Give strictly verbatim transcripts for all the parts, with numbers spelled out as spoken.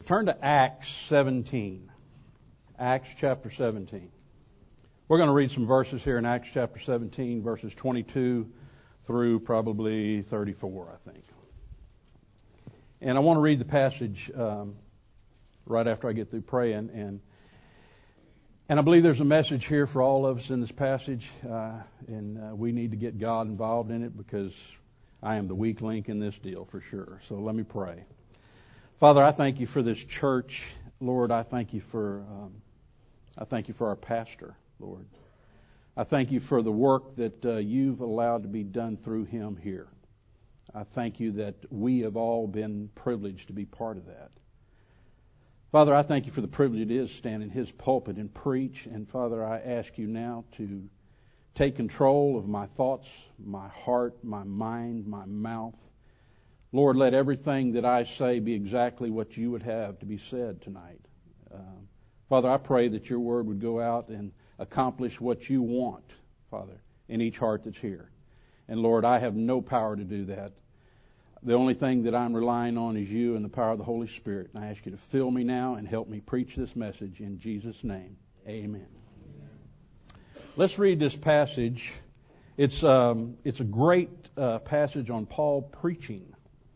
Turn to Acts seventeen. Acts chapter seventeen. We're going to read some verses here in Acts chapter seventeen, verses twenty-two through probably thirty-four, I think. And I want to read the passage um, right after I get through praying. And and I believe there's a message here for all of us in this passage. Uh, and uh, we need to get God involved in it because I am the weak link in this deal for sure. So let me pray. Father, I thank you for this church. Lord, I thank you for um, I thank you for our pastor, Lord. I thank you for the work that uh, you've allowed to be done through him here. I thank you that we have all been privileged to be part of that. Father, I thank you for the privilege it is to stand in his pulpit and preach. And Father, I ask you now to take control of my thoughts, my heart, my mind, my mouth. Lord, let everything that I say be exactly what you would have to be said tonight. Uh, Father, I pray that your word would go out and accomplish what you want, Father, in each heart that's here. And Lord, I have no power to do that. The only thing that I'm relying on is you and the power of the Holy Spirit. And I ask you to fill me now and help me preach this message in Jesus' name. Amen. Amen. Let's read this passage. It's um, it's a great uh, passage on Paul preaching.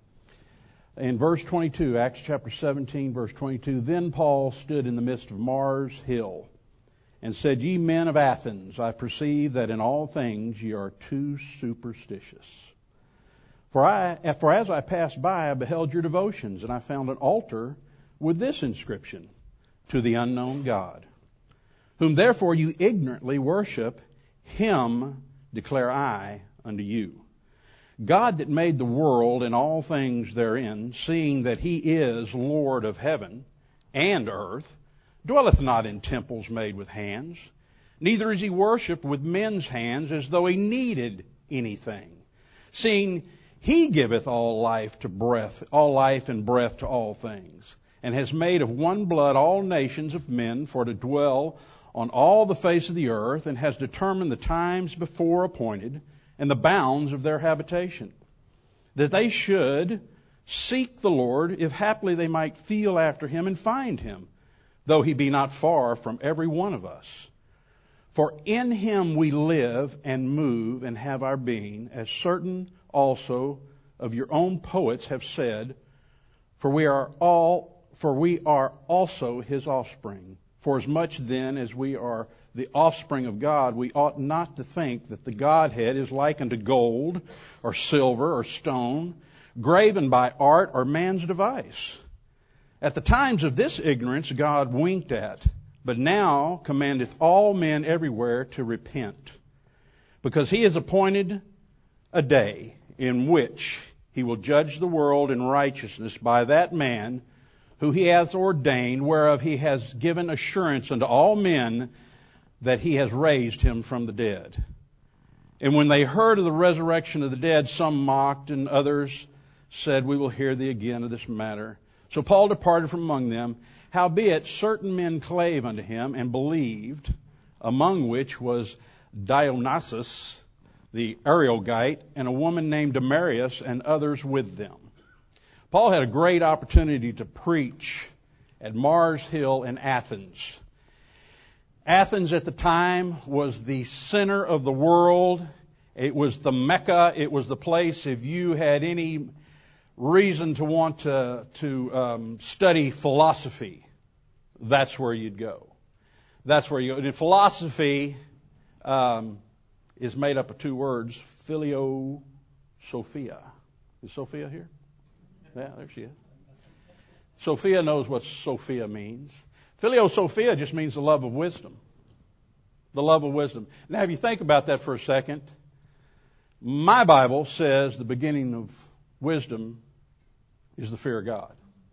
In verse twenty-two, Acts chapter seventeen, verse twenty-two, then Paul stood in the midst of Mars Hill and said, Ye men of Athens, I perceive that in all things ye are too superstitious. For I, for as I passed by, I beheld your devotions, and I found an altar with this inscription, To the unknown God, whom therefore you ignorantly worship, him declare I unto you. God that made the world and all things therein, seeing that he is Lord of heaven and earth, dwelleth not in temples made with hands, neither is he worshipped with men's hands as though he needed anything, seeing he giveth all life to breath, all life and breath to all things, and has made of one blood all nations of men for to dwell on all the face of the earth, and has determined the times before appointed, and the bounds of their habitation, that they should seek the Lord, if haply they might feel after him and find him, though he be not far from every one of us. For in him we live and move and have our being, as certain also of your own poets have said, for we are all, for we are also his offspring. For as much then as we are the offspring of God, we ought not to think that the Godhead is like unto gold or silver or stone, graven by art or man's device. At the times of this ignorance God winked at, but now commandeth all men everywhere to repent, because he has appointed a day in which he will judge the world in righteousness by that man who he hath ordained, whereof he has given assurance unto all men that he has raised him from the dead. And when they heard of the resurrection of the dead, some mocked, and others said, We will hear thee again of this matter. So Paul departed from among them. Howbeit certain men clave unto him, and believed, among which was Dionysius the Areopagite, and a woman named Damaris, and others with them. Paul had a great opportunity to preach at Mars Hill in Athens. Athens at the time was the center of the world. It was the Mecca. It was the place, if you had any reason to want to, to um, study philosophy, that's where you'd go. That's where you go. And philosophy um, is made up of two words, Phileo Sophia. Is Sophia here? Yeah, there she is. Sophia knows what Sophia means. Phileo Sophia just means the love of wisdom. The love of wisdom. Now, if you think about that for a second, my Bible says the beginning of wisdom is the fear of God.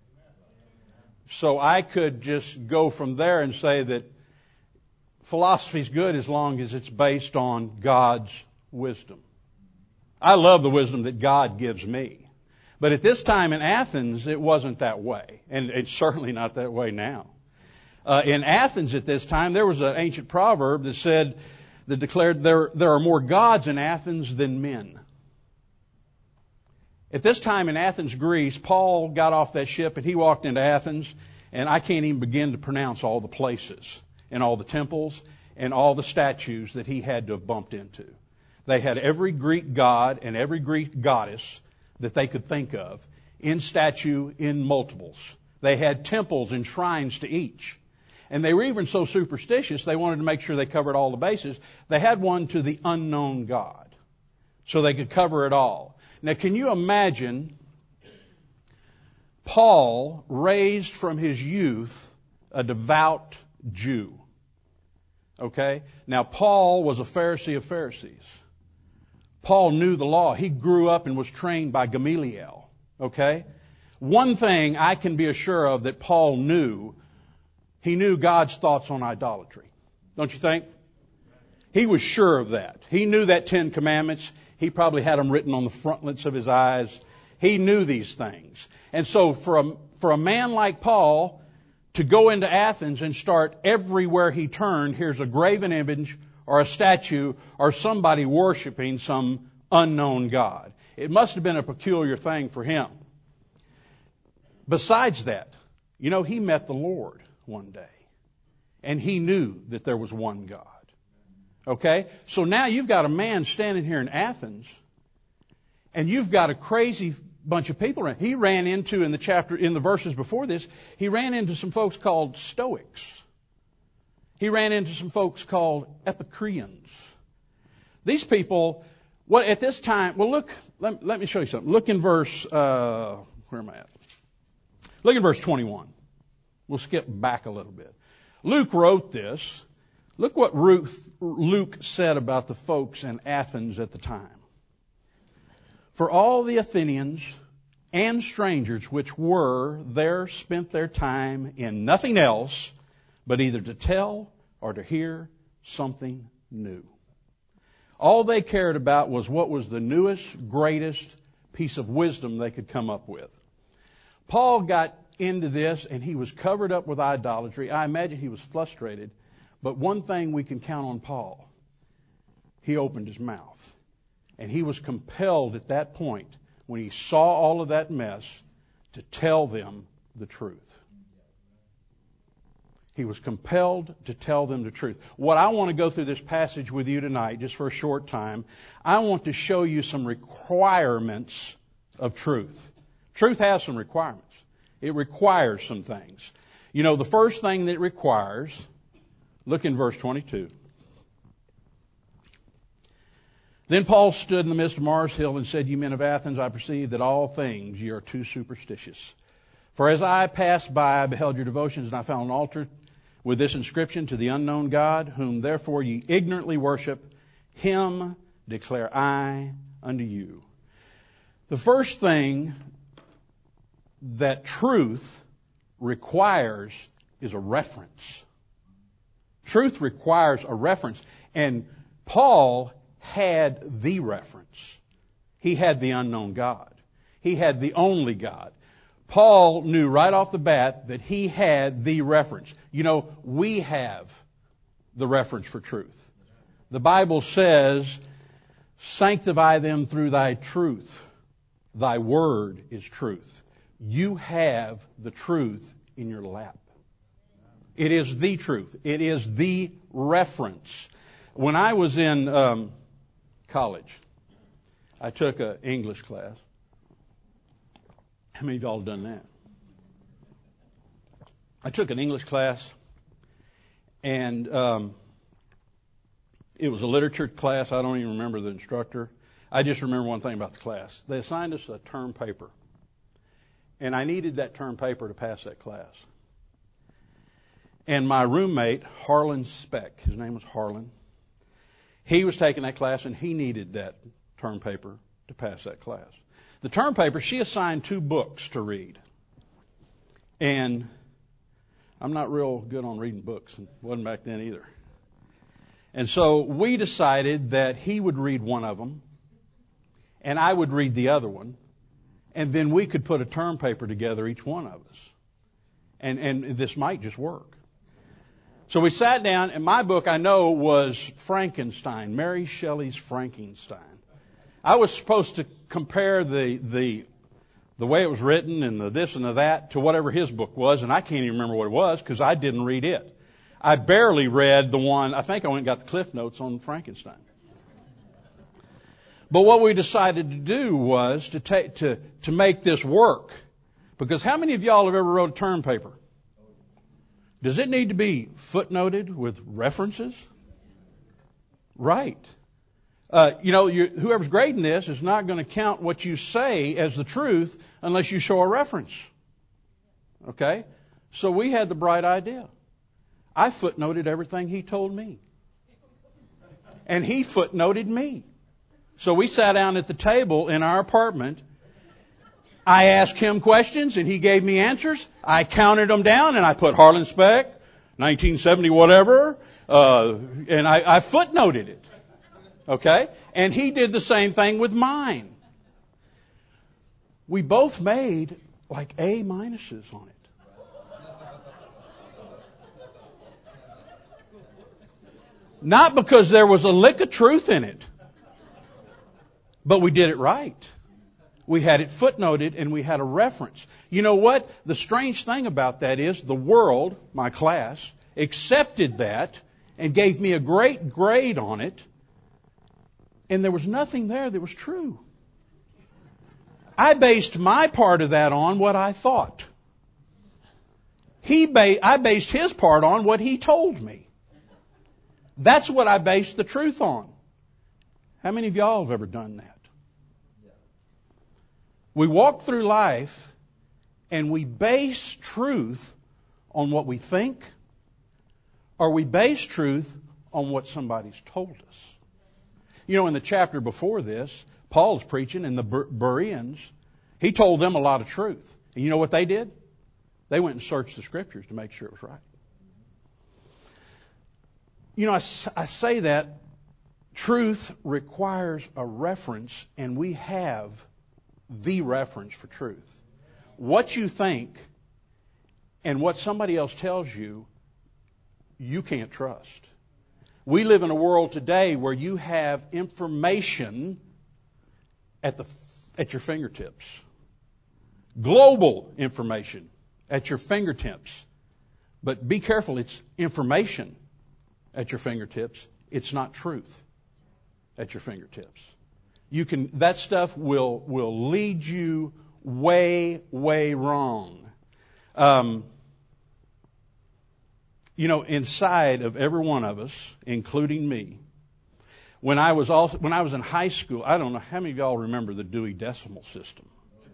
So I could just go from there and say that philosophy is good as long as it's based on God's wisdom. I love the wisdom that God gives me. But at this time in Athens, it wasn't that way. And it's certainly not that way now. Uh, in Athens at this time, there was an ancient proverb that said, that declared there, there are more gods in Athens than men. At this time in Athens, Greece, Paul got off that ship and he walked into Athens, and I can't even begin to pronounce all the places and all the temples and all the statues that he had to have bumped into. They had every Greek god and every Greek goddess that they could think of in statue in multiples. They had temples and shrines to each. And they were even so superstitious, they wanted to make sure they covered all the bases. They had one to the unknown God, so they could cover it all. Now, can you imagine Paul, raised from his youth a devout Jew? Okay? Now, Paul was a Pharisee of Pharisees. Paul knew the law. He grew up and was trained by Gamaliel. Okay? One thing I can be assured of that Paul knew, he knew God's thoughts on idolatry. Don't you think? He was sure of that. He knew that Ten Commandments. He probably had them written on the frontlets of his eyes. He knew these things. And so for a, for a man like Paul to go into Athens and start everywhere he turned, here's a graven image or a statue or somebody worshiping some unknown God. It must have been a peculiar thing for him. Besides that, you know, he met the Lord one day. And he knew that there was one God. Okay? So now you've got a man standing here in Athens, and you've got a crazy bunch of people around. He ran into, in the chapter, in the verses before this, he ran into some folks called Stoics. He ran into some folks called Epicureans. These people, what at this time, well look, let, let me show you something. Look in verse, uh, where am I at? Look in verse twenty-one. We'll skip back a little bit. Luke wrote this. Look what Ruth, Luke said about the folks in Athens at the time. For all the Athenians and strangers which were there spent their time in nothing else but either to tell or to hear something new. All they cared about was what was the newest, greatest piece of wisdom they could come up with. Paul got into this and he was covered up with idolatry. I imagine he was frustrated. But one thing we can count on Paul, he opened his mouth. And he was compelled at that point, when he saw all of that mess, to tell them the truth. He was compelled to tell them the truth. What I want to go through this passage with you tonight, just for a short time, I want to show you some requirements of truth. Truth has some requirements. It requires some things. You know, the first thing that it requires, look in verse twenty-two. Then Paul stood in the midst of Mars Hill and said, "You men of Athens, I perceive that all things ye are too superstitious. For as I passed by, I beheld your devotions, and I found an altar with this inscription, to the unknown God, whom therefore ye ignorantly worship, him declare I unto you." The first thing that truth requires is a reference. Truth requires a reference. And Paul had the reference. He had the unknown God. He had the only God. Paul knew right off the bat that he had the reference. You know, we have the reference for truth. The Bible says, "Sanctify them through thy truth. Thy word is truth." You have the truth in your lap. It is the truth. It is the reference. When I was in um, college, I took an English class. How many of y'all have done that? I took an English class, and um, it was a literature class. I don't even remember the instructor. I just remember one thing about the class. They assigned us a term paper, and I needed that term paper to pass that class. And my roommate, Harlan Speck, his name was Harlan, he was taking that class and he needed that term paper to pass that class. The term paper, she assigned two books to read. And I'm not real good on reading books, and wasn't back then either. And so we decided that he would read one of them and I would read the other one. And then we could put a term paper together, each one of us. And, and this might just work. So we sat down, and my book, I know, was Frankenstein, Mary Shelley's Frankenstein. I was supposed to compare the, the, the way it was written and the this and the that to whatever his book was, and I can't even remember what it was because I didn't read it. I barely read the one, I think I went and got the Cliff Notes on Frankenstein. But what we decided to do was to take, to, to make this work. Because how many of y'all have ever wrote a term paper? Does it need to be footnoted with references? Right. Uh, you know, you, whoever's grading this is not going to count what you say as the truth unless you show a reference. Okay? So we had the bright idea. I footnoted everything he told me. And he footnoted me. So we sat down at the table in our apartment. I asked him questions and he gave me answers. I counted them down and I put Harlan Speck, nineteen seventy whatever, uh, and I, I footnoted it. Okay? And he did the same thing with mine. We both made like A minuses on it. Not because there was a lick of truth in it, but we did it right. We had it footnoted and we had a reference. You know what? The strange thing about that is the world, my class, accepted that and gave me a great grade on it. And there was nothing there that was true. I based my part of that on what I thought. He ba- I based his part on what he told me. That's what I based the truth on. How many of y'all have ever done that? We walk through life and we base truth on what we think, or we base truth on what somebody's told us. You know, in the chapter before this, Paul's preaching and the Bereans, he told them a lot of truth. And you know what they did? They went and searched the Scriptures to make sure it was right. You know, I, I say that truth requires a reference, and we have the reference for truth. What you think and what somebody else tells you, you can't trust. We live in a world today where you have information at the at your fingertips. Global information at your fingertips. But be careful, it's information at your fingertips. It's not truth at your fingertips. You can, that stuff will, will lead you way, way wrong. Um, you know, inside of every one of us, including me, when I was also, when I was in high school, I don't know how many of y'all remember the Dewey Decimal System.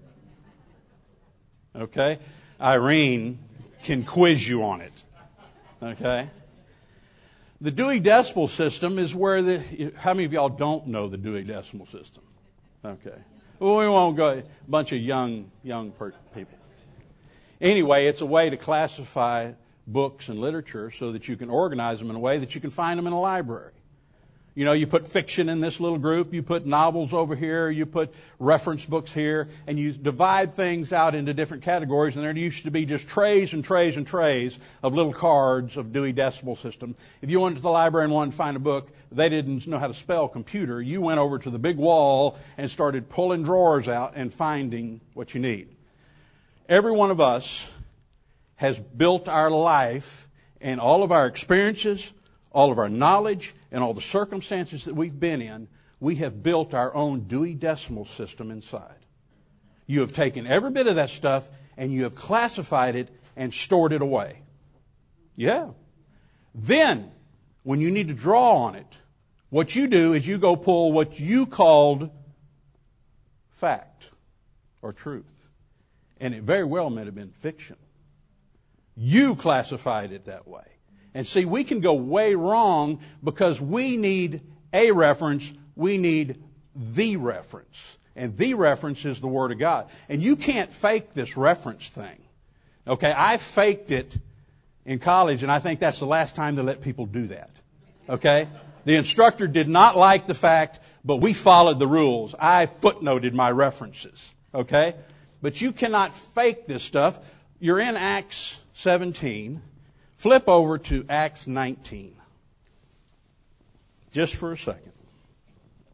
Okay? Irene can quiz you on it. Okay? The Dewey Decimal System is where the, how many of y'all don't know the Dewey Decimal System? Okay. Well, we won't go, a bunch of young, young people. Anyway, it's a way to classify books and literature so that you can organize them in a way that you can find them in a library. You know, you put fiction in this little group, you put novels over here, you put reference books here, and you divide things out into different categories, and there used to be just trays and trays and trays of little cards of Dewey Decimal System. If you went to the library and wanted to find a book, they didn't know how to spell computer. You went over to the big wall and started pulling drawers out and finding what you need. Every one of us has built our life and all of our experiences, all of our knowledge, and all the circumstances that we've been in, we have built our own Dewey Decimal System inside. You have taken every bit of that stuff and you have classified it and stored it away. Yeah. Then, when you need to draw on it, what you do is you go pull what you called fact or truth. And it very well may have been fiction. You classified it that way. And see, we can go way wrong because we need a reference, we need the reference. And the reference is the Word of God. And you can't fake this reference thing. Okay, I faked it in college, and I think that's the last time they let people do that. Okay? The instructor did not like the fact, but we followed the rules. I footnoted my references. Okay? But you cannot fake this stuff. You're in Acts seventeen. Flip over to Acts nineteen. Just for a second.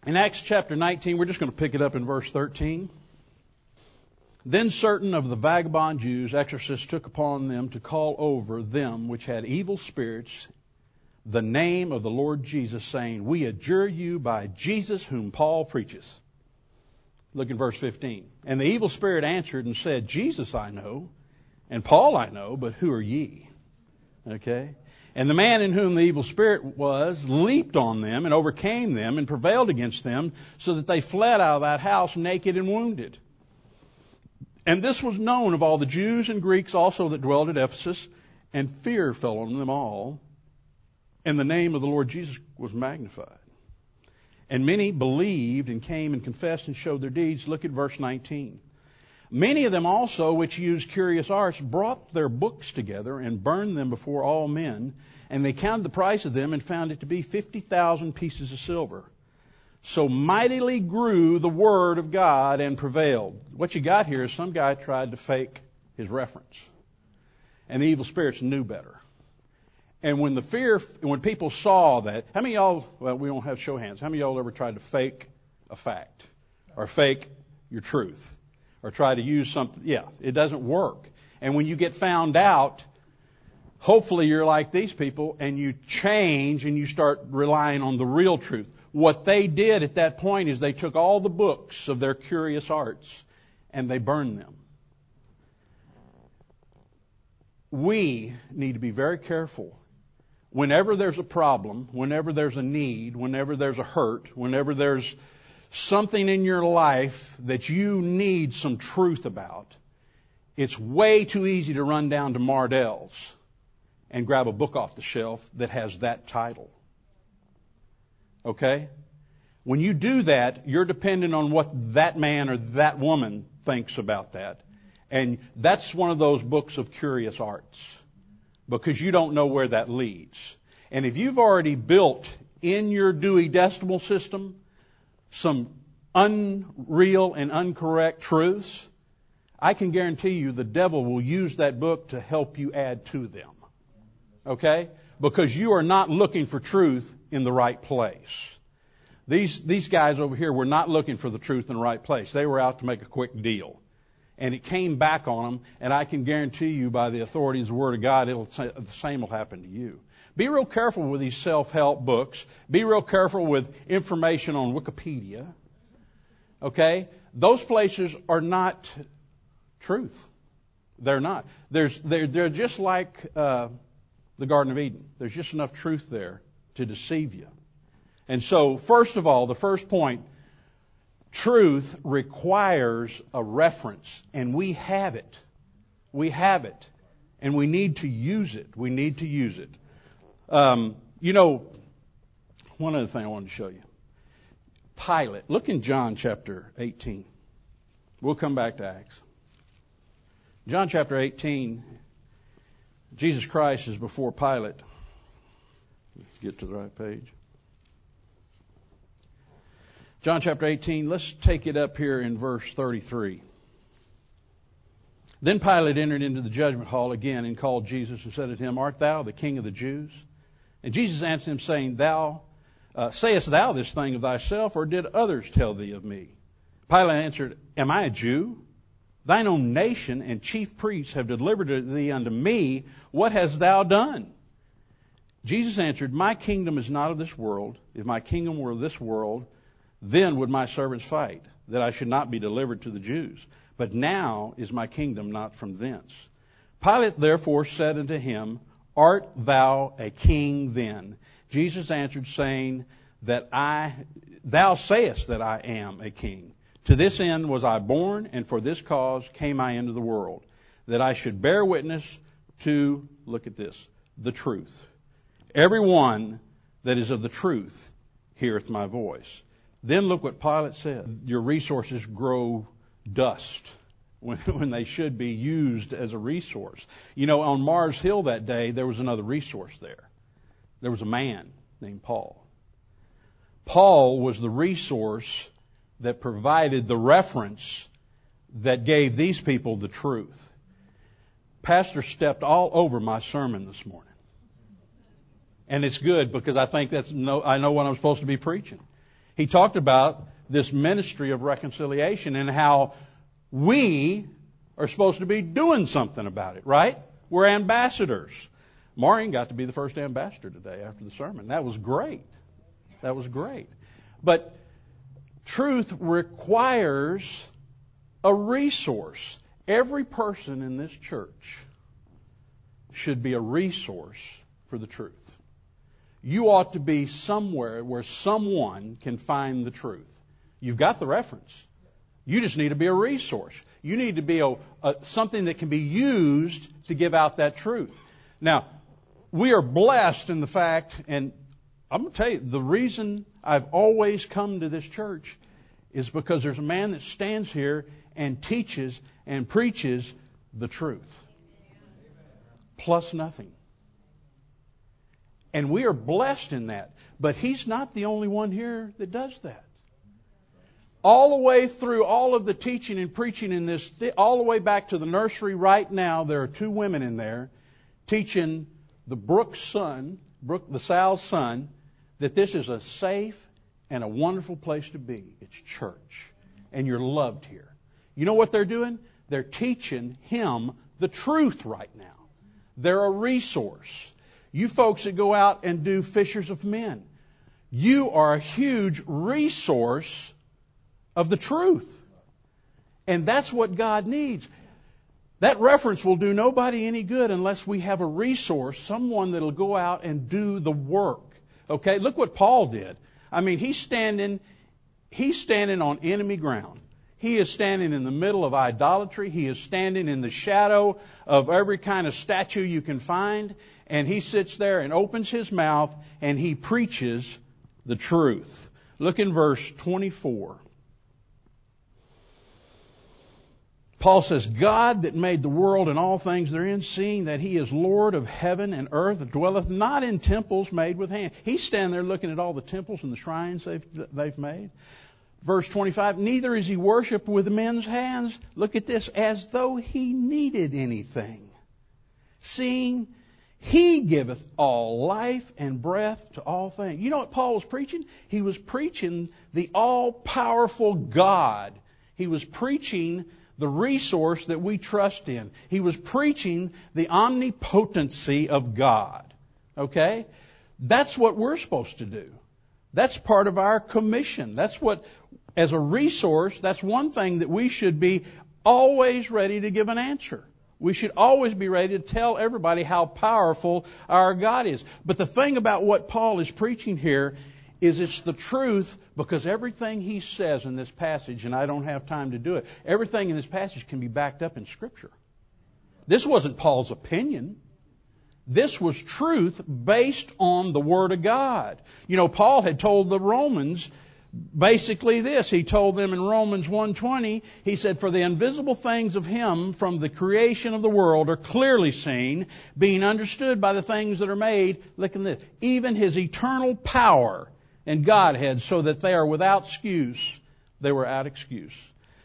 In Acts chapter nineteen, we're just going to pick it up in verse thirteen. Then certain of the vagabond Jews, exorcists, took upon them to call over them which had evil spirits the name of the Lord Jesus, saying, We adjure you by Jesus whom Paul preaches. Look in verse fifteen. And the evil spirit answered and said, Jesus I know, and Paul I know, but who are ye? Okay. And the man in whom the evil spirit was leaped on them and overcame them and prevailed against them, so that they fled out of that house naked and wounded. And this was known of all the Jews and Greeks also that dwelled at Ephesus, and fear fell on them all, and the name of the Lord Jesus was magnified. And many believed and came and confessed and showed their deeds. Look at verse nineteen. Many of them also, which used curious arts, brought their books together and burned them before all men. And they counted the price of them and found it to be fifty thousand pieces of silver. So mightily grew the word of God and prevailed. What you got here is some guy tried to fake his reference. And the evil spirits knew better. And when the fear, when people saw that, how many of y'all, well, we don't have show hands, how many of y'all ever tried to fake a fact? Or fake your truth? Or try to use something? Yeah, it doesn't work. And when you get found out, hopefully you're like these people and you change and you start relying on the real truth. What they did at that point is they took all the books of their curious arts and they burned them. We need to be very careful. Whenever there's a problem, whenever there's a need, whenever there's a hurt, whenever there's something in your life that you need some truth about, it's way too easy to run down to Mardell's and grab a book off the shelf that has that title. Okay? When you do that, you're dependent on what that man or that woman thinks about that. And that's one of those books of curious arts, because you don't know where that leads. And if you've already built in your Dewey Decimal System some unreal and incorrect truths, I can guarantee you the devil will use that book to help you add to them. Okay? Because you are not looking for truth in the right place. These, these guys over here were not looking for the truth in the right place. They were out to make a quick deal. And it came back on them, and I can guarantee you by the authorities of the Word of God, it'll say, the same will happen to you. Be real careful with these self-help books. Be real careful with information on Wikipedia. Okay? Those places are not truth. They're not. There's, they're, they're just like uh, the Garden of Eden. There's just enough truth there to deceive you. And so, first of all, the first point, truth requires a reference, and we have it. We have it, and we need to use it. We need to use it. Um, you know, one other thing I wanted to show you. Pilate. Look in John chapter eighteen. We'll come back to Acts. John chapter eighteen, Jesus Christ is before Pilate. Let's get to the right page. John chapter eighteen, let's take it up here in verse thirty-three. Then Pilate entered into the judgment hall again and called Jesus and said unto him, Art thou the King of the Jews? And Jesus answered him, saying, Thou uh, sayest thou this thing of thyself, or did others tell thee of me? Pilate answered, Am I a Jew? Thine own nation and chief priests have delivered thee unto me. What hast thou done? Jesus answered, My kingdom is not of this world. If my kingdom were of this world, then would my servants fight, that I should not be delivered to the Jews. But now is my kingdom not from thence. Pilate therefore said unto him, Art thou a king then? Jesus answered, saying, That I, thou sayest that I am a king. To this end was I born, and for this cause came I into the world, that I should bear witness to, look at this, the truth. Everyone that is of the truth heareth my voice. Then look what Pilate said. Your resources grow dust when, when they should be used as a resource. You know, on Mars Hill that day, there was another resource there. There was a man named Paul. Paul was the resource that provided the reference that gave these people the truth. Pastor stepped all over my sermon this morning. And it's good because I think that's no, I know what I'm supposed to be preaching. he talked about this ministry of reconciliation and how we are supposed to be doing something about it, right? We're ambassadors. Maureen got to be the first ambassador today after the sermon. That was great. That was great. But truth requires a resource. Every person in this church should be a resource for the truth. You ought to be somewhere where someone can find the truth. You've got the reference. You just need to be a resource. You need to be a, a, something that can be used to give out that truth. Now, we are blessed in the fact, and I'm going to tell you, the reason I've always come to this church is because there's a man that stands here and teaches and preaches the truth. Plus nothing. And we are blessed in that. But he's not the only one here that does that. All the way through all of the teaching and preaching in this, all the way back to the nursery right now, there are two women in there teaching the Brooks son, Brooke, the Sal's son, that this is a safe and a wonderful place to be. It's church. And you're loved here. You know what they're doing? They're teaching him the truth right now. They're a resource. You folks that go out and do fishers of men, you are a huge resource of the truth. And that's what God needs. That reference will do nobody any good unless we have a resource, someone that'll go out and do the work. Okay, look what Paul did. I mean, he's standing, he's standing on enemy ground. He is standing in the middle of idolatry. He is standing in the shadow of every kind of statue you can find. And he sits there and opens his mouth and he preaches the truth. Look in verse twenty-four. Paul says, God that made the world and all things therein, seeing that he is Lord of heaven and earth, dwelleth not in temples made with hands. He's standing there looking at all the temples and the shrines they've, they've made. Verse twenty-five, neither is he worshipped with men's hands. Look at this, as though he needed anything. Seeing he giveth all life and breath to all things. You know what Paul was preaching? He was preaching the all-powerful God. He was preaching the resource that we trust in. He was preaching the omnipotency of God. Okay? That's what we're supposed to do. That's part of our commission. That's what, as a resource, that's one thing that we should be always ready to give an answer. We should always be ready to tell everybody how powerful our God is. But the thing about what Paul is preaching here is it's the truth, because everything he says in this passage, and I don't have time to do it, everything in this passage can be backed up in Scripture. This wasn't Paul's opinion. This was truth based on the Word of God. You know, Paul had told the Romans basically this. He told them in Romans one twenty, he said, for the invisible things of him from the creation of the world are clearly seen, being understood by the things that are made. Look at this. Even his eternal power and Godhead, so that they are without excuse. They were without excuse.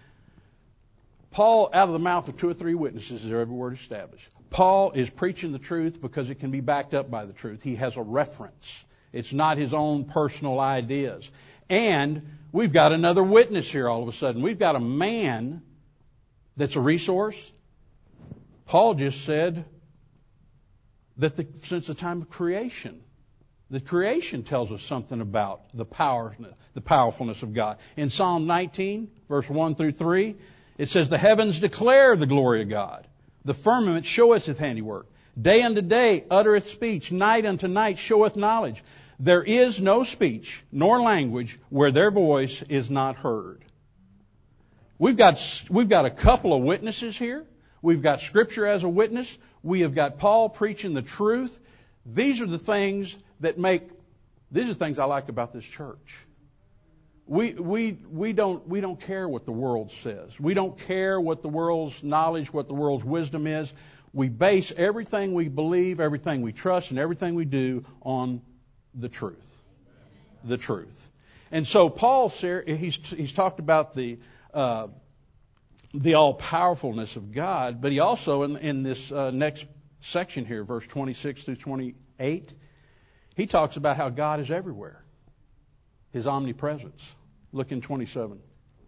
Paul, out of the mouth of two or three witnesses, is every word established. Paul is preaching the truth because it can be backed up by the truth. He has a reference. It's not his own personal ideas. And we've got another witness here all of a sudden. We've got a man that's a resource. Paul just said that the, since the time of creation, the creation tells us something about the power, the powerfulness of God. In Psalm nineteen, verse one through three, it says, the heavens declare the glory of God. The firmament showeth his handiwork. Day unto day uttereth speech. Night unto night showeth knowledge. There is no speech nor language where their voice is not heard. We've got, we've got a couple of witnesses here. We've got Scripture as a witness. We have got Paul preaching the truth. These are the things that make, these are the things I like about this church. We, we, we don't, we don't care what the world says. We don't care what the world's knowledge, what the world's wisdom is. We base everything we believe, everything we trust, and everything we do on the truth. The truth. And so Paul, he's, he's talked about the, uh, the all-powerfulness of God, but he also, in, in this uh, next section here, verse twenty-six through twenty-eight, he talks about how God is everywhere. His omnipresence. Look in twenty-seven.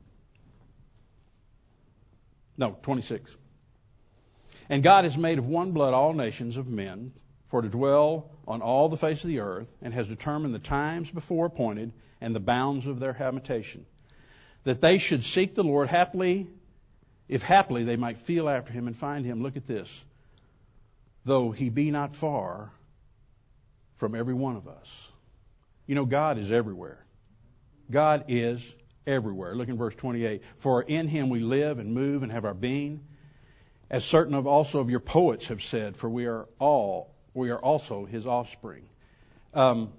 No, twenty-six. And God has made of one blood all nations of men for to dwell on all the face of the earth, and has determined the times before appointed and the bounds of their habitation, that they should seek the Lord happily, if haply they might feel after him and find him. Look at this. Though he be not far from every one of us. You know, God is everywhere. God is everywhere. Look in verse twenty-eight. For in him we live and move and have our being, as certain of also of your poets have said, for we are all, we are also his offspring. Um,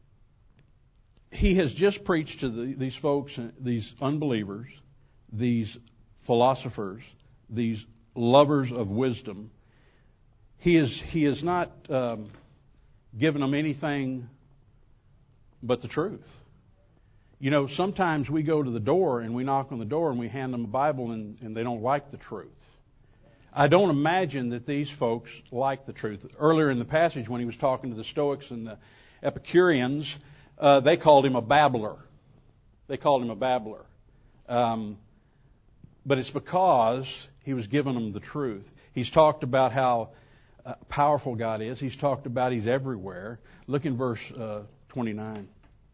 he has just preached to the, these folks, these unbelievers, these philosophers, these lovers of wisdom. He is, he is not um, given them anything but the truth. You know, sometimes we go to the door and we knock on the door and we hand them a Bible and, and they don't like the truth. I don't imagine that these folks like the truth. Earlier in the passage when he was talking to the Stoics and the Epicureans, uh, they called him a babbler. They called him a babbler. Um, but it's because he was giving them the truth. He's talked about how uh, powerful God is. He's talked about he's everywhere. Look in verse uh, twenty-nine.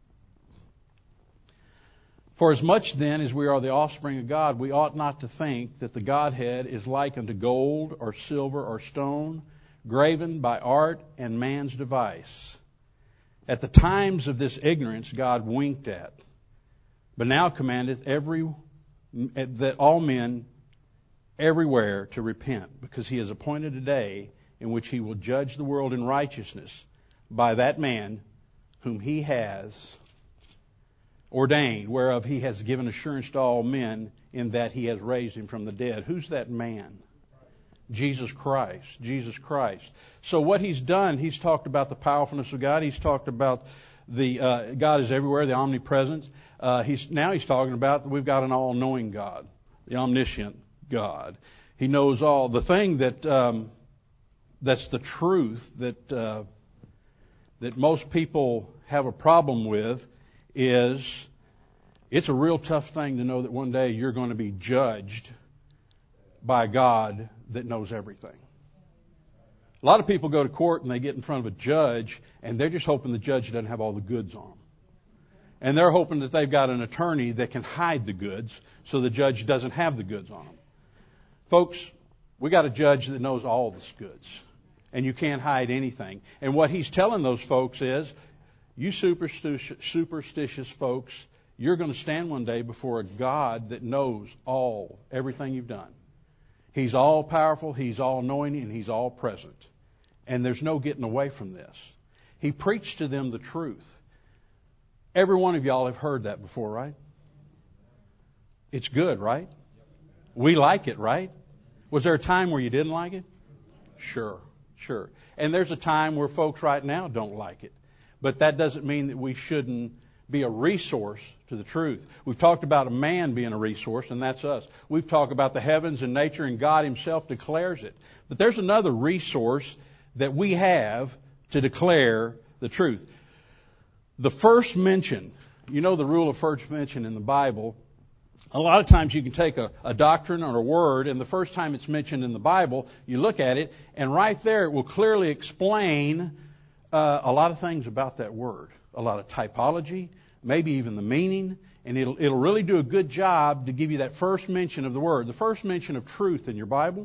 For as much then as we are the offspring of God, we ought not to think that the Godhead is like unto gold or silver or stone, graven by art and man's device. At the times of this ignorance God winked at, but now commandeth every that all men everywhere to repent, because he has appointed a day in which he will judge the world in righteousness by that man whom he has ordained, whereof he has given assurance to all men, in that he has raised him from the dead. Who's that man? Jesus Christ. Jesus Christ. So what he's done, he's talked about the powerfulness of God. He's talked about the uh, God is everywhere, the omnipresence. Uh, he's now he's talking about that we've got an all-knowing God, the omniscient God. He knows all. The thing that um, that's the truth that uh, that most people have a problem with is it's a real tough thing to know that one day you're going to be judged by God that knows everything. A lot of people go to court and they get in front of a judge and they're just hoping the judge doesn't have all the goods on them. And they're hoping that they've got an attorney that can hide the goods so the judge doesn't have the goods on them. Folks, we got a judge that knows all the goods, and you can't hide anything. And what he's telling those folks is, you superstitious, superstitious folks, you're going to stand one day before a God that knows all, everything you've done. He's all powerful, he's all knowing, and he's all present. And there's no getting away from this. He preached to them the truth. Every one of y'all have heard that before, right? It's good, right? We like it, right? Was there a time where you didn't like it? Sure, sure. And there's a time where folks right now don't like it. But that doesn't mean that we shouldn't be a resource to the truth. We've talked about a man being a resource, and that's us. We've talked about the heavens and nature, and God himself declares it. But there's another resource that we have to declare the truth. The first mention, you know the rule of first mention in the Bible, a lot of times you can take a, a doctrine or a word, and the first time it's mentioned in the Bible, you look at it, and right there it will clearly explain uh, a lot of things about that word. A lot of typology, maybe even the meaning, and it'll, it'll really do a good job to give you that first mention of the word. The first mention of truth in your Bible,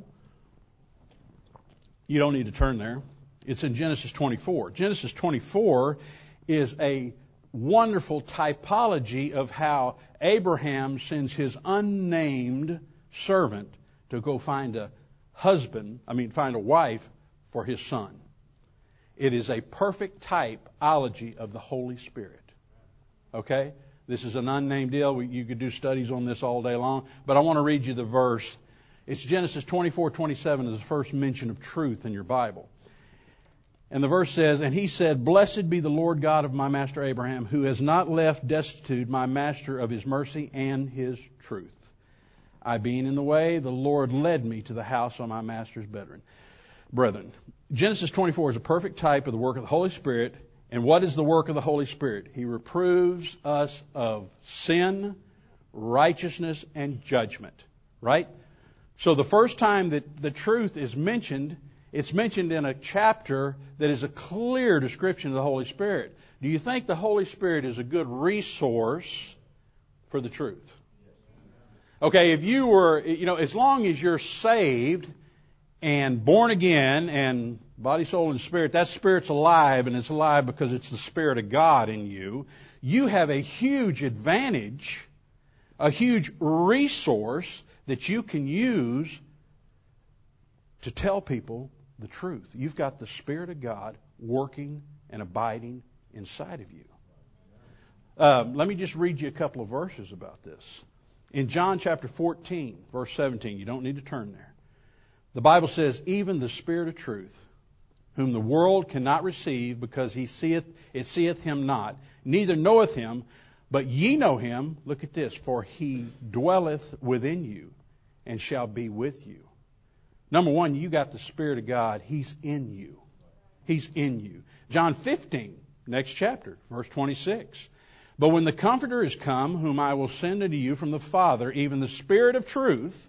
you don't need to turn there. It's in Genesis twenty-four. Genesis twenty-four is a wonderful typology of how Abraham sends his unnamed servant to go find a husband, I mean find a wife for his son. It is a perfect typology of the Holy Spirit. Okay? This is an unnamed deal. We, you could do studies on this all day long. But I want to read you the verse. It's Genesis twenty-four twenty-seven is the first mention of truth in your Bible. And the verse says, and he said, blessed be the Lord God of my master Abraham, who has not left destitute my master of his mercy and his truth. I being in the way, the Lord led me to the house of my master's brethren. Brethren. Genesis twenty-four is a perfect type of the work of the Holy Spirit And what is the work of the Holy Spirit? He reproves us of sin, righteousness, and judgment. Right? So the first time that the truth is mentioned, it's mentioned in a chapter that is a clear description of the Holy Spirit. Do you think the Holy Spirit is a good resource for the truth? Okay, if you were, you know, as long as you're saved and born again and body, soul, and spirit, that spirit's alive, and it's alive because it's the Spirit of God in you, you have a huge advantage, a huge resource that you can use to tell people the truth. You've got the Spirit of God working and abiding inside of you. Um, let me just read you a couple of verses about this. In John chapter fourteen, verse seventeen, you don't need to turn there. The Bible says, even the Spirit of truth, whom the world cannot receive, because he seeth, it seeth him not, neither knoweth him, but ye know him, look at this, for he dwelleth within you and shall be with you. Number one, you got the Spirit of God. He's in you. He's in you. John fifteen, next chapter, verse twenty-six. But when the Comforter is come, whom I will send unto you from the Father, even the Spirit of truth,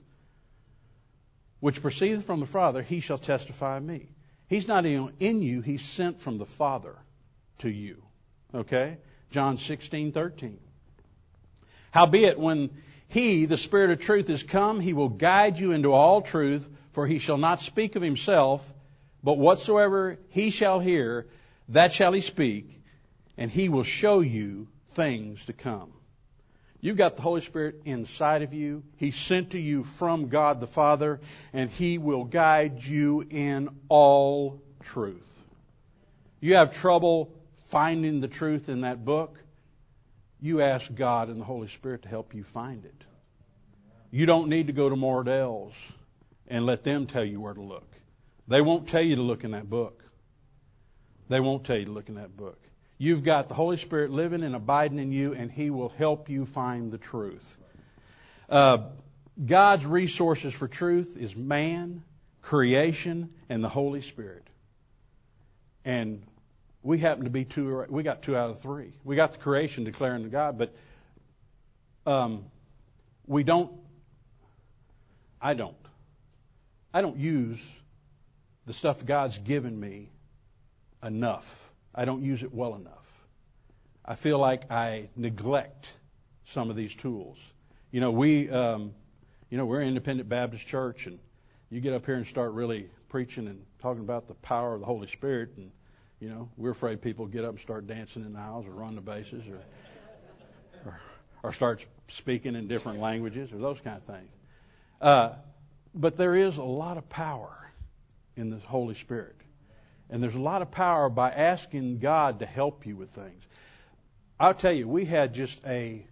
which proceedeth from the Father, he shall testify of me. He's not in you, he's sent from the Father to you. Okay? John sixteen thirteen. Howbeit, when he, the Spirit of truth, is come, he will guide you into all truth, for he shall not speak of himself, but whatsoever he shall hear, that shall he speak, and he will show you things to come. You've got the Holy Spirit inside of you. He's sent to you from God the Father, and he will guide you in all truth. You have trouble finding the truth in that book, you ask God and the Holy Spirit to help you find it. You don't need to go to Mordell's and let them tell you where to look. They won't tell you to look in that book. They won't tell you to look in that book. You've got the Holy Spirit living and abiding in you, and he will help you find the truth. Uh, God's resources for truth is man, creation, and the Holy Spirit. And we happen to be two, we got two out of three. We got the creation declaring to God, but um, we don't, I don't. I don't use the stuff God's given me enough. I don't use it well enough. I feel like I neglect some of these tools. You know, we, um, you know, we're an independent Baptist church, and you get up here and start really preaching and talking about the power of the Holy Spirit, and you know, we're afraid people get up and start dancing in the aisles or run the bases or, or, or start speaking in different languages or those kind of things. Uh, but there is a lot of power in the Holy Spirit. And there's a lot of power by asking God to help you with things. I'll tell you, we had just a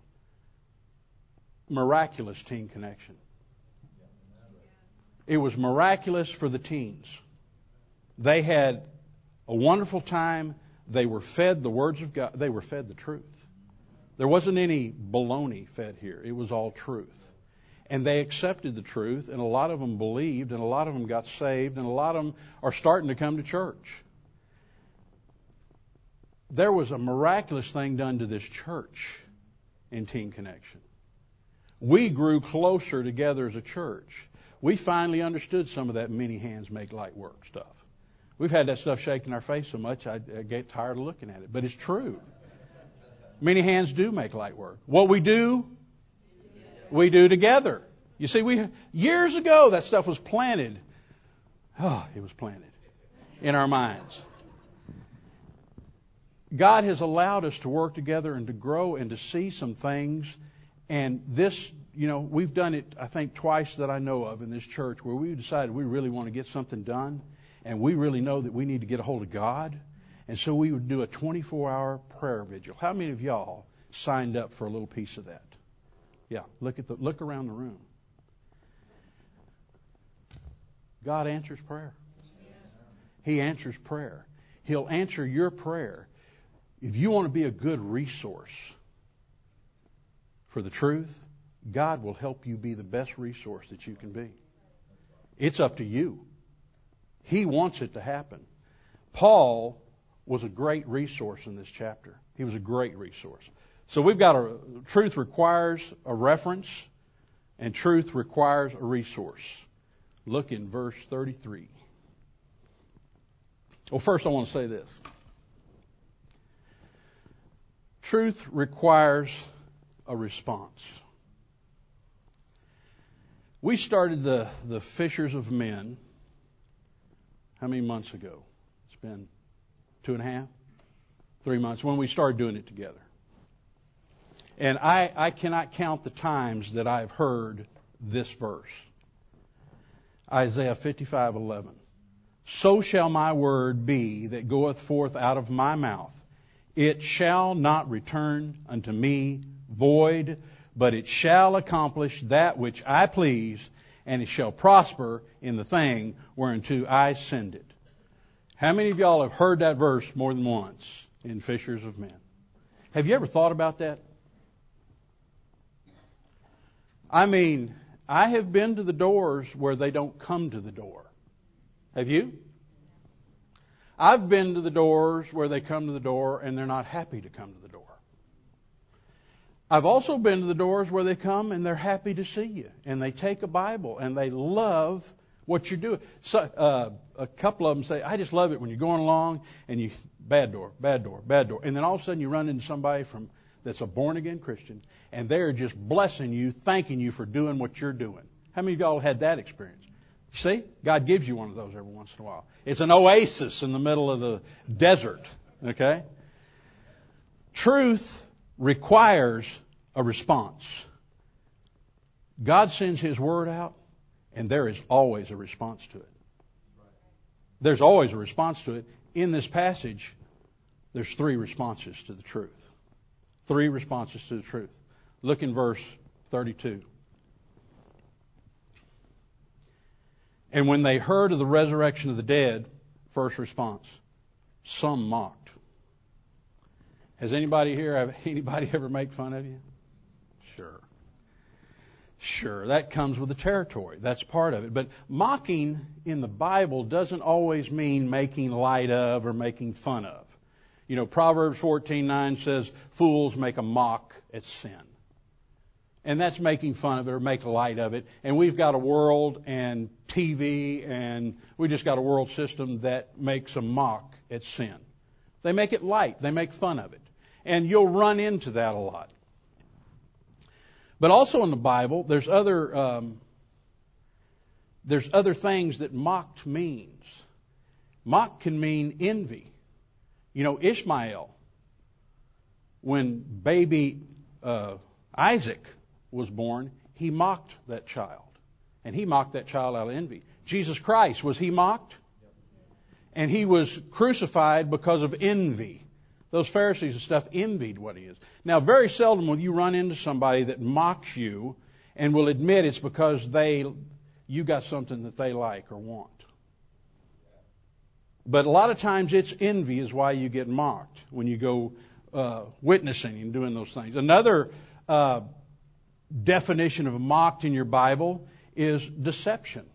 miraculous teen connection. It was miraculous for the teens. They had a wonderful time. They were fed the words of God. They were fed the truth. There wasn't any baloney fed here. It was all truth. And they accepted the truth, and a lot of them believed, and a lot of them got saved, and a lot of them are starting to come to church. There was a miraculous thing done to this church in Teen Connection. We grew closer together as a church. We finally understood some of that many hands make light work stuff. We've had that stuff shaken in our face so much I, I get tired of looking at it. But it's true. Many hands do make light work. What we do, we do together. You see, we years ago that stuff was planted. Oh, it was planted in our minds. God has allowed us to work together and to grow and to see some things. And this, you know, we've done it, I think, twice that I know of in this church where we've decided we really want to get something done. And we really know that we need to get a hold of God. And so we would do a twenty-four hour prayer vigil. How many of y'all signed up for a little piece of that? Yeah, look at the look around the room. God answers prayer. He answers prayer. He'll answer your prayer. If you want to be a good resource for the truth, God will help you be the best resource that you can be. It's up to you. He wants it to happen. Paul was a great resource in this chapter. He was a great resource. So we've got a, truth requires a reference, and truth requires a resource. Look in verse thirty-three. Well, first I want to say this. Truth requires a response. We started the, the Fishers of Men how many months ago? It's been two and a half, three months when we started doing it together. And I, I cannot count the times that I've heard this verse. Isaiah fifty-five eleven. So shall my word be that goeth forth out of my mouth. It shall not return unto me void, but it shall accomplish that which I please, and it shall prosper in the thing whereunto I send it. How many of y'all have heard that verse more than once in Fishers of Men? Have you ever thought about that? I mean, I have been to the doors where they don't come to the door. Have you? I've been to the doors where they come to the door and they're not happy to come to the door. I've also been to the doors where they come and they're happy to see you. And they take a Bible and they love what you're doing. So, uh, a couple of them say, I just love it when you're going along and you, bad door, bad door, bad door. And then all of a sudden you run into somebody from that's a born-again Christian and they're just blessing you, thanking you for doing what you're doing. How many of y'all had that experience? You see, God gives you one of those every once in a while. It's an oasis in the middle of the desert, okay? Truth requires a response. God sends His Word out, and there is always a response to it. There's always a response to it. In this passage, there's three responses to the truth. Three responses to the truth. Look in verse thirty-two. And when they heard of the resurrection of the dead, first response, some mocked. Has anybody here, have anybody ever make fun of you? Sure. Sure, that comes with the territory. That's part of it. But mocking in the Bible doesn't always mean making light of or making fun of. You know, Proverbs fourteen nine says, fools make a mock at sin. And that's making fun of it or make light of it. And we've got a world and T V and we just got a world system that makes a mock at sin. They make it light. They make fun of it. And you'll run into that a lot. But also in the Bible, there's other um, there's other things that mocked means. Mock can mean envy. You know, Ishmael, when baby uh, Isaac was born, he mocked that child. And he mocked that child out of envy. Jesus Christ, was he mocked? And he was crucified because of envy. Those Pharisees and stuff envied what he is. Now, very seldom will you run into somebody that mocks you and will admit it's because they you got something that they like or want. But a lot of times it's envy is why you get mocked when you go uh, witnessing and doing those things. Another uh, definition of mocked in your Bible is deception.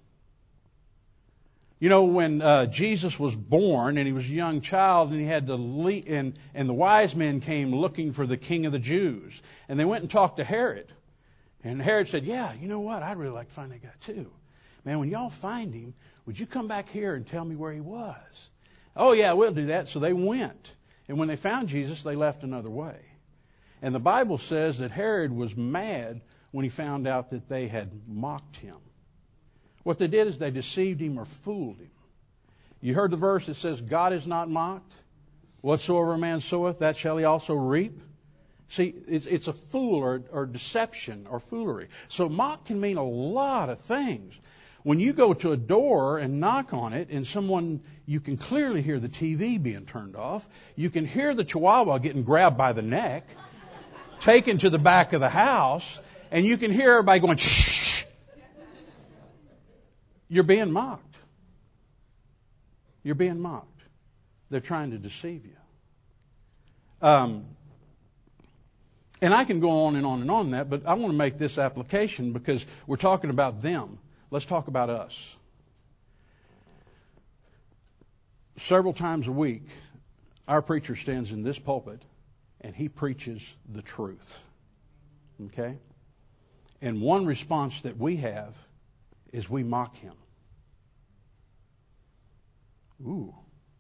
You know, when uh, Jesus was born and he was a young child and he had to leave, and, and the wise men came looking for the king of the Jews. And they went and talked to Herod. And Herod said, yeah, you know what? I'd really like to find that guy too. Man, when y'all find him, would you come back here and tell me where he was? Oh, yeah, we'll do that. So they went. And when they found Jesus, they left another way. And the Bible says that Herod was mad when he found out that they had mocked him. What they did is they deceived him or fooled him. You heard the verse that says, God is not mocked. Whatsoever a man soweth, that shall he also reap. See, it's, it's a fool or, or deception or foolery. So mock can mean a lot of things. When you go to a door and knock on it and someone, you can clearly hear the T V being turned off. You can hear the chihuahua getting grabbed by the neck, taken to the back of the house, and you can hear everybody going, shh. You're being mocked. You're being mocked. They're trying to deceive you. Um, and I can go on and on and on that, but I want to make this application because we're talking about them. Let's talk about us. Several times a week, Our preacher stands in this pulpit and he preaches the truth. Okay? And one response that we have is we mock him. Ooh.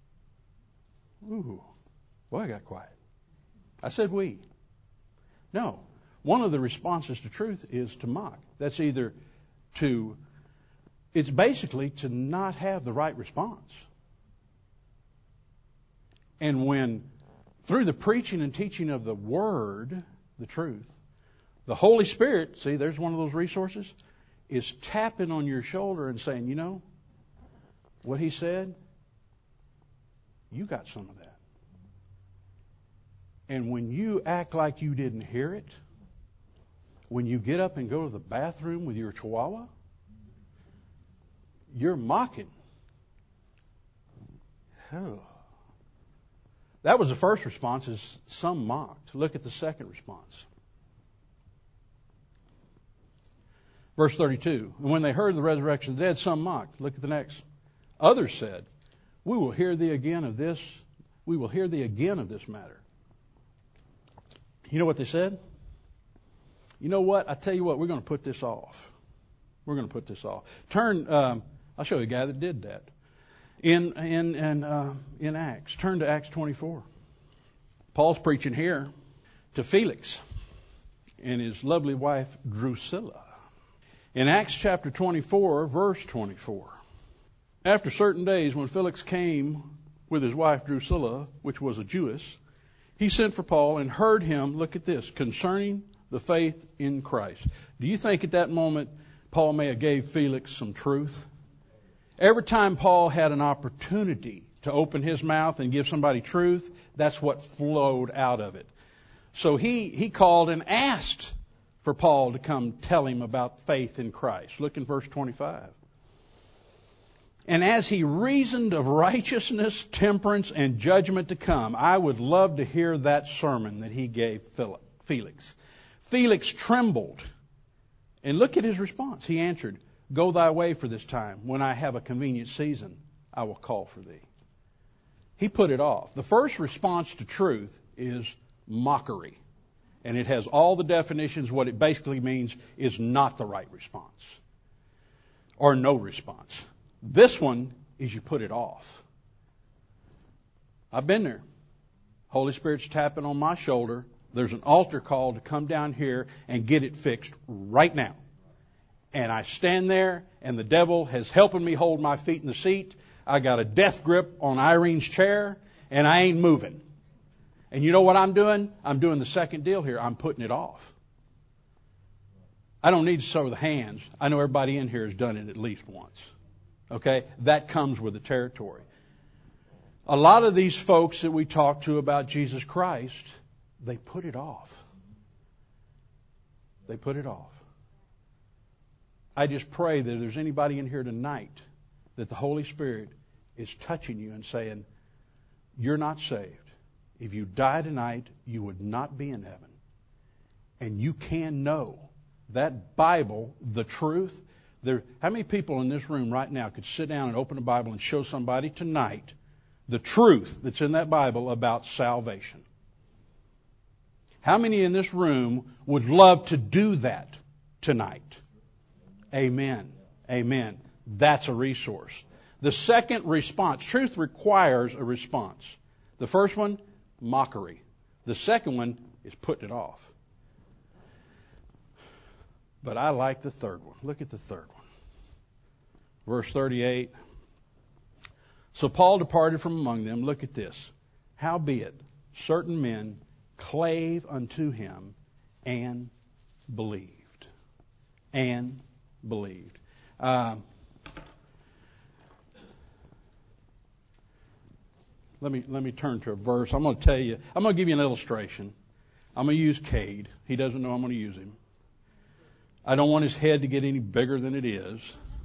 Ooh. Boy, I got quiet. I said we. No. One of the responses to truth is to mock. That's either to, it's basically to not have the right response. And when, through the preaching and teaching of the Word, the truth, the Holy Spirit, see, there's one of those resources, is tapping on your shoulder and saying, you know, what he said, you got some of that. And when you act like you didn't hear it, when you get up and go to the bathroom with your chihuahua, you're mocking. Oh. That was the first response, is some mocked. Look at the second response. Verse thirty-two, and when they heard the resurrection of the dead, some mocked. Look at the next. Others said, we will hear thee again of this. We will hear thee again of this matter. You know what they said? You know what? I tell you what, we're going to put this off. We're going to put this off. Turn, um, I'll show you a guy that did that. In, in, in, uh, in Acts. Turn to Acts twenty-four. Paul's preaching here to Felix and his lovely wife Drusilla. In Acts chapter twenty-four, verse twenty-four. After certain days, when Felix came with his wife Drusilla, which was a Jewess, he sent for Paul and heard him, look at this, concerning the faith in Christ. Do you think at that moment Paul may have gave Felix some truth? Every time Paul had an opportunity to open his mouth and give somebody truth, that's what flowed out of it. So he, he called and asked for Paul to come tell him about faith in Christ. Look in verse twenty-five. And as he reasoned of righteousness, temperance, and judgment to come, I would love to hear that sermon that he gave Philip, Felix. Felix trembled. And look at his response. He answered, go thy way for this time. When I have a convenient season, I will call for thee. He put it off. The first response to truth is mockery. And it has all the definitions. What it basically means is not the right response. Or no response. This one is you put it off. I've been there. Holy Spirit's tapping on my shoulder. There's an altar call to come down here and get it fixed right now. And I stand there, and the devil has helping me hold my feet in the seat. I got a death grip on Irene's chair, and I ain't moving. And you know what I'm doing? I'm doing the second deal here. I'm putting it off. I don't need to show the hands. I know everybody in here has done it at least once. Okay? That comes with the territory. A lot of these folks that we talk to about Jesus Christ, they put it off. They put it off. I just pray that if there's anybody in here tonight that the Holy Spirit is touching you and saying, you're not saved. If you die tonight, you would not be in heaven. And you can know that Bible, the truth. There, how many people in this room right now could sit down and open a Bible and show somebody tonight the truth that's in that Bible about salvation? How many in this room would love to do that tonight? Amen. Amen. That's a resource. The second response, truth requires a response. The first one, mockery. The second one is putting it off. But I like the third one. Look at the third one. Verse thirty-eight. So Paul departed from among them. Look at this. Howbeit, certain men clave unto him and believed. And believed. Uh, let me let me turn to a verse. I'm going to tell you. I'm going to give you an illustration. I'm going to use Cade. He doesn't know I'm going to use him. I don't want his head to get any bigger than it is.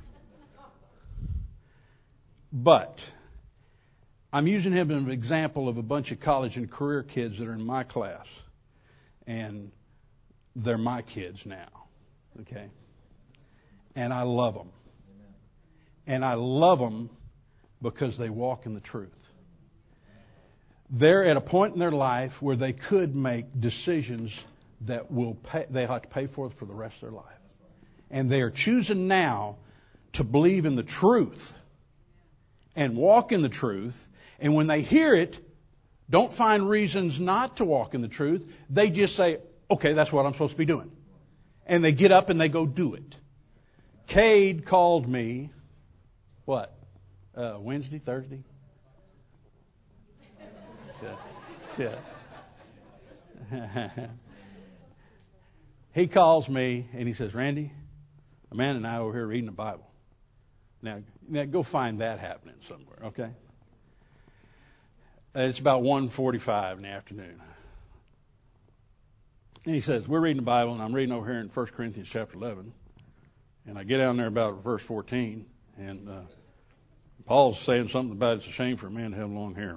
But I'm using him as an example of a bunch of college and career kids that are in my class. And they're my kids now. Okay? And I love them. And I love them because they walk in the truth. they're at a point in their life where they could make decisions that will pay, they have to pay for for the rest of their life. And they are choosing now to believe in the truth and walk in the truth. And when they hear it, don't find reasons not to walk in the truth. They just say, okay, that's what I'm supposed to be doing. And they get up and they go do it. Cade called me, what, uh, Wednesday, Thursday? Yeah. Yeah. He calls me and he says, Randy, Amanda and I are over here reading the Bible. Now, now go find that happening somewhere, okay? It's about one forty-five in the afternoon. And he says, we're reading the Bible, and I'm reading over here in First Corinthians chapter eleven. And I get down there about verse fourteen, and uh, Paul's saying something about it's a shame for a man to have long hair.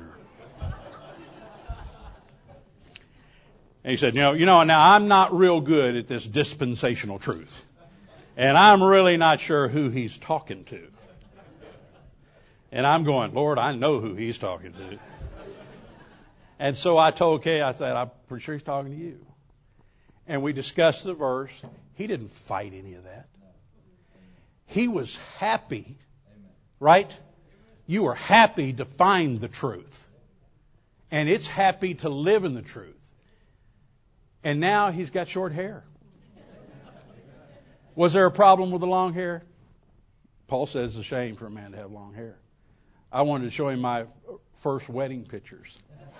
And he said, you know, you know, now I'm not real good at this dispensational truth. And I'm really not sure who he's talking to. And I'm going, Lord, I know who he's talking to. And so I told Kay, I said, I'm pretty sure he's talking to you. And we discussed the verse. He didn't fight any of that. He was happy, right? You are happy to find the truth. And it's happy to live in the truth. And now he's got short hair. Was there a problem with the long hair? Paul says it's a shame for a man to have long hair. I wanted to show him my first wedding pictures.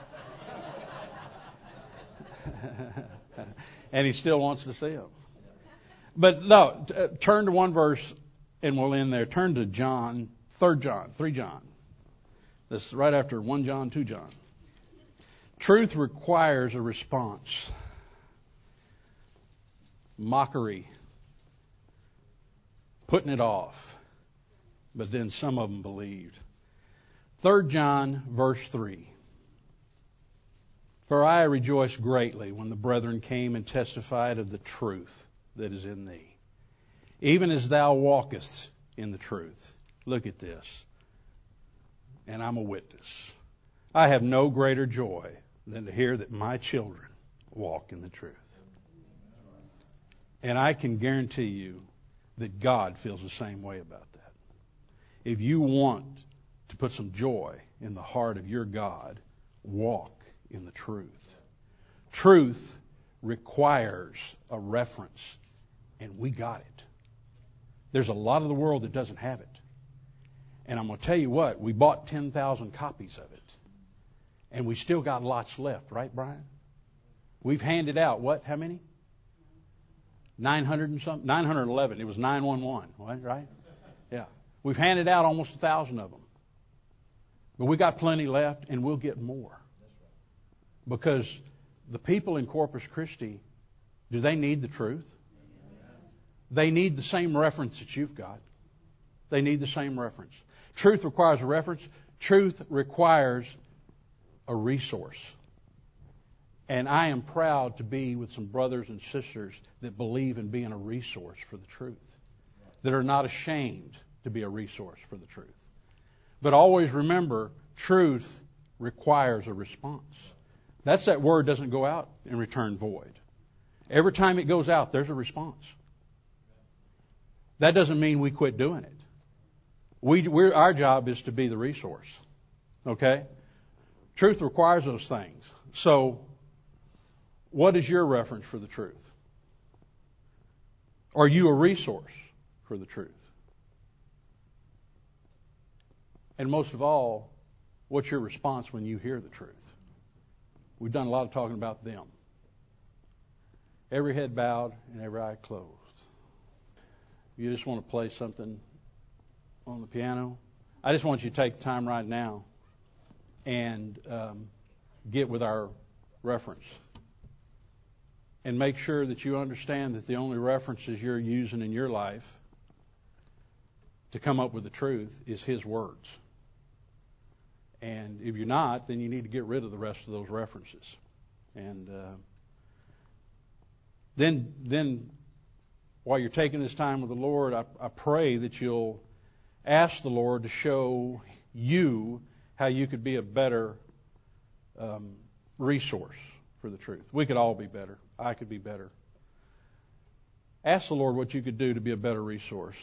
And he still wants to see them. But no, t- turn to one verse and we'll end there. Turn to John, Third John, three John. This is right after First John, Second John. Truth requires a response. Mockery. Putting it off. But then some of them believed. Third John, verse three. For I rejoiced greatly when the brethren came and testified of the truth that is in thee, even as thou walkest in the truth. Look at this. And I'm a witness. I have no greater joy than to hear that my children walk in the truth. And I can guarantee you that God feels the same way about that. If you want to put some joy in the heart of your God, walk in the truth. Truth requires a reference, and we got it. There's a lot of the world that doesn't have it. And I'm going to tell you what, we bought ten thousand copies of it, and we still got lots left, right, Brian? We've handed out, what, how many? nine hundred and something? nine hundred eleven. It was nine one one, right? Yeah. We've handed out almost one thousand of them. But we got plenty left, and we'll get more. Because the people in Corpus Christi, do they need the truth? They need the same reference that you've got. They need the same reference. Truth requires a reference. Truth requires a resource. And I am proud to be with some brothers and sisters that believe in being a resource for the truth, that are not ashamed to be a resource for the truth. But always remember, truth requires a response. That's that word doesn't go out and return void. Every time it goes out, there's a response. That doesn't mean we quit doing it. We, we're, our job is to be the resource. Okay? Truth requires those things. So, what is your reference for the truth? Are you a resource for the truth? And most of all, what's your response when you hear the truth? We've done a lot of talking about them. Every head bowed and every eye closed. You just want to play something on the piano? I just want you to take the time right now and um, get with our reference. And make sure that you understand that the only references you're using in your life to come up with the truth is His words. And if you're not, then you need to get rid of the rest of those references. And uh, then, then, while you're taking this time with the Lord, I, I pray that you'll ask the Lord to show you how you could be a better um, resource for the truth. We could all be better. I could be better. Ask the Lord what you could do to be a better resource.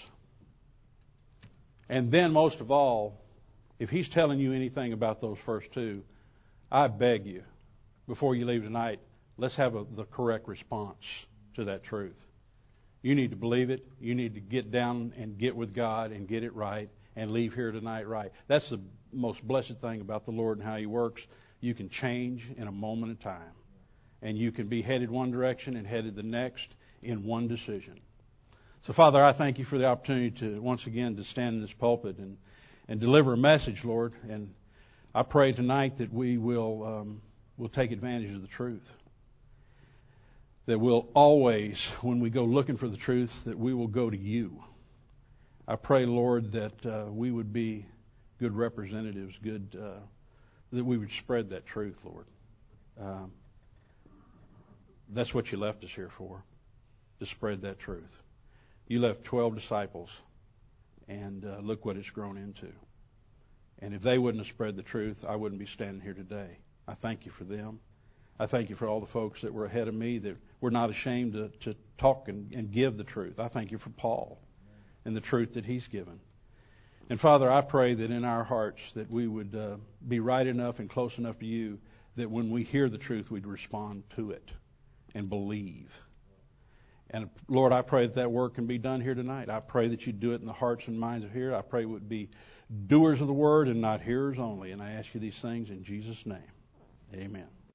And then, most of all, if He's telling you anything about those first two, I beg you, before you leave tonight, let's have a, the correct response to that truth. You need to believe it. You need to get down and get with God and get it right and leave here tonight right. That's the most blessed thing about the Lord and how He works. You can change in a moment of time. And you can be headed one direction and headed the next in one decision. So, Father, I thank You for the opportunity to, once again, to stand in this pulpit and, and deliver a message, Lord. And I pray tonight that we will um, will take advantage of the truth. That we'll always, when we go looking for the truth, that we will go to You. I pray, Lord, that uh, we would be good representatives, good uh, that we would spread that truth, Lord. Um, that's what You left us here for, to spread that truth. You left twelve disciples, and uh, look what it's grown into. And if they wouldn't have spread the truth, I wouldn't be standing here today. I thank You for them. I thank You for all the folks that were ahead of me that were not ashamed to, to talk and, and give the truth. I thank You for Paul and the truth that he's given. And Father, I pray that in our hearts that we would uh, be right enough and close enough to You that when we hear the truth, we'd respond to it and believe. And Lord, I pray that that work can be done here tonight. I pray that You do it in the hearts and minds of here. I pray it would be doers of the word and not hearers only. And I ask You these things in Jesus' name. Amen.